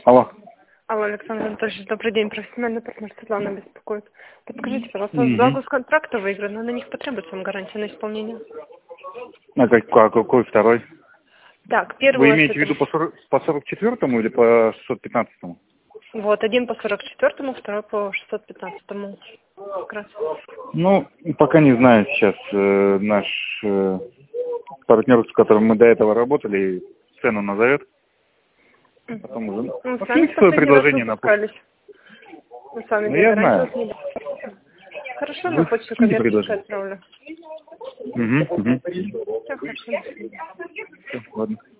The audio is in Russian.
Алло. Алло, Александр Анатольевич, добрый день. Профессиональный партнер Светлана беспокоит. Подскажите, пожалуйста, два госконтракта выиграны, на них потребуется вам гарантия на исполнение? А какой второй? Так, первый... Вы имеете в виду по 44-му или по 615-му? Вот, один по 44-му, второй по 615-му. Как раз. Ну, пока не знаю сейчас. Наш партнер, с которым мы до этого работали, цену назовет. Потом уже... Ну, Скиньте свое предложение на почту. Мы с вами я знаю. Хорошо, на почту коммерческую отправлю. Угу. Все, хорошо. Все, ладно.